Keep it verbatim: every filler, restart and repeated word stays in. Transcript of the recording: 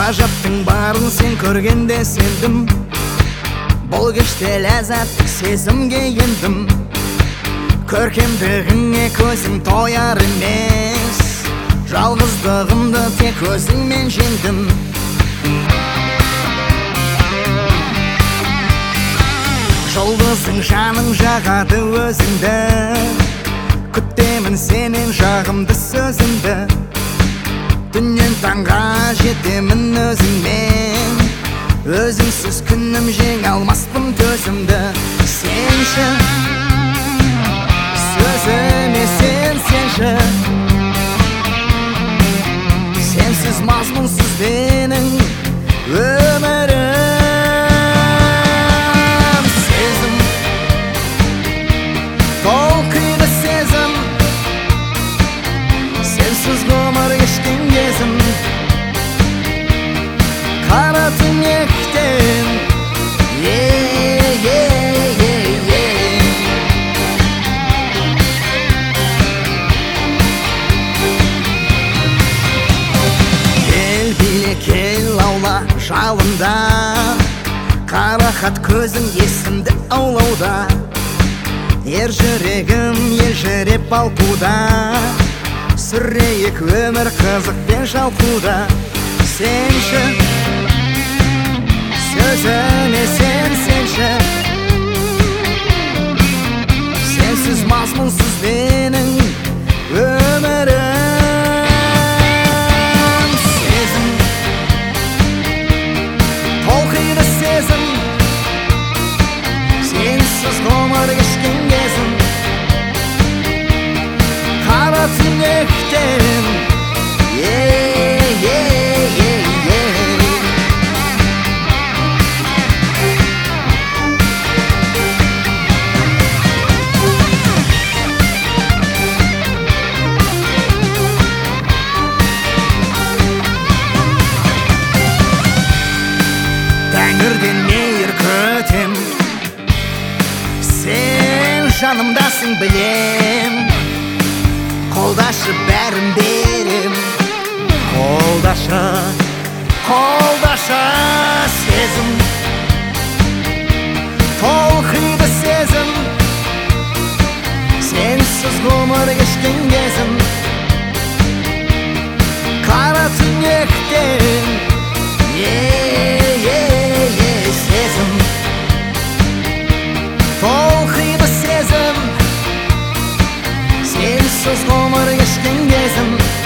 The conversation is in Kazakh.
Ғажаптың барын сен көргенде сендім. Бұл кеште ләззаттық сезімге ендім. Көркемдігіңе көзім тояр емес, жалғыздығымды тек өзіңмен жеңдім. Жұлдызың жаның жағады өзіңді, күтемін сенен жағымды сөзіңді. Түннен таңға жетемін өзіңмен, өзіңсіз күнім жеңе алмаспын төзімді. Сенші сөзіме сен сенші, сенсіз мазмұнсыз менің өмірім. Сезім, толқиды сезім, сенсіз ғұмыр кешкен кезім. Қара түнектен кел биле кел аула жалында, қара хат көзің есімді аулауда. Ер жүрегім елжіреп балқуда, сүрейік өмір қызық пен жалқуда. Сенші сөзіме сен сенші, сенсіз мазмұнсыз менің өмірім. Сезім, толқиды сезім, сенсіз ғұмыр кешкен кезім. Қара түнектен Тәңірден мейір күтем, сен жанымдасың білем. Қолдашы бәрін берем, қолдашы, қолдашы. Сезім, толқиды сезім, сенсіз ғұмыр кешкен кезім. Қара түнектен сезім, толқиды сезім, сенсіз ғұмыр кешкен кезім.